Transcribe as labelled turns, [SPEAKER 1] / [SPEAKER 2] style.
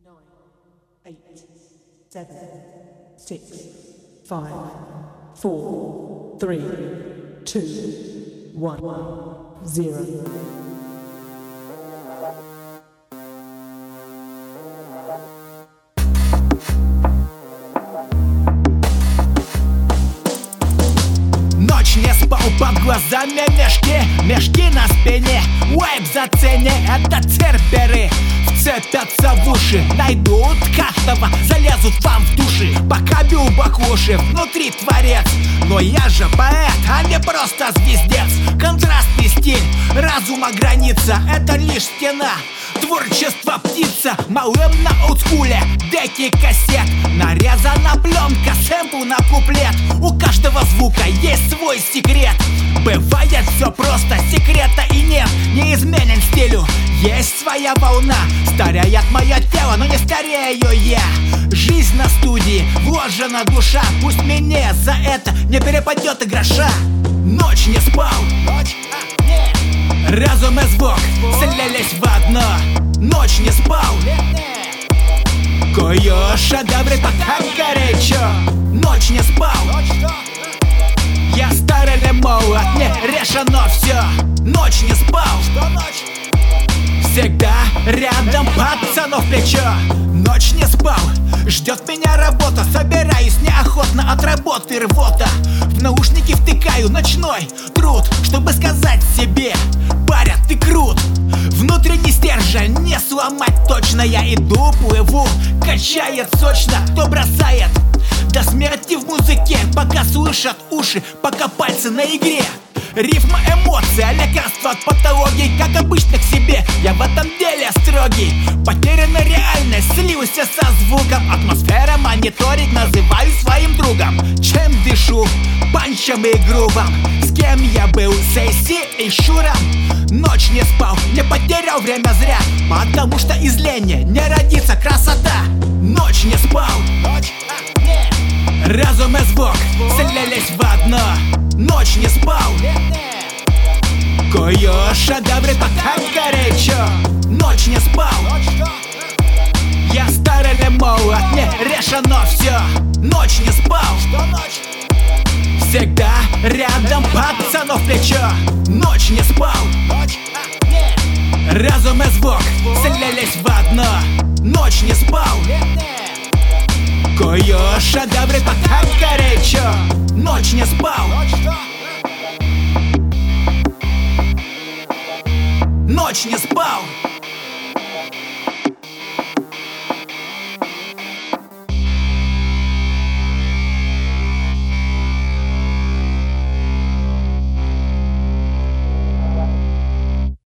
[SPEAKER 1] 9, 8, 7, 6, 5, 4, 3, 2, 1, 0.
[SPEAKER 2] Ночь не спал, под глазами мешки на спине. Вайб за цене, это церберы вцепятся в уши, найдут каждого, залезут вам в души. Пока бил баклуши, внутри творец. Но я же поэт, а не просто звездец. Контрастный стиль, разума граница, это лишь стена. Творчество птица, малым на олдскуле, деки кассет. Нарезана пленка, сэмпл на куплет. У каждого звука есть свой секрет. Бывает все просто, секрета и нет. Неизменен стилю, есть своя волна. Стареет мое тело, но не старею я. Жизнь на студии, вложена душа. Пусть мне за это не перепадет и гроша. Ночь не спал, разум и звук слились в одно. Ночь не спал, кое шедевры пока горячо. Ночь не спал, я старый или молод, не решено все. Ночь не спал, всегда рядом, пацанов плечо. Ночь не спал, ждет меня работа. Собираюсь неохотно от работы, рвота. В наушники втыкаю ночной труд, чтобы сказать себе: паря, ты крут. Внутренний стержень не сломать точно. Я иду, плыву, качает сочно. Кто бросает до смерти в музыке, пока слышат уши, пока пальцы на игре. Рифма, эмоция, лекарство от патологий. Как обычно к себе, я в этом деле строгий. Потеряна реальность, слился со звуком. Атмосфера мониторить называю своим другом. Чем дышу? Панчем и грубом. С кем я был? Сейси и Шуром. Ночь не спал, не потерял время зря. Потому что из лени не родится красота. Ночь не спал, разум и звук слились в одно. Ночь не спал, кое шедевры пока горячо. Ночь не спал, я старый или молод, не решено все. Ночь не спал, всегда рядом, пацанов плечо. Ночь не спал, разум и звук слились в одно. Ночь не спал, кое шедевры пока горячо. Ночь не спал, ночь не спал.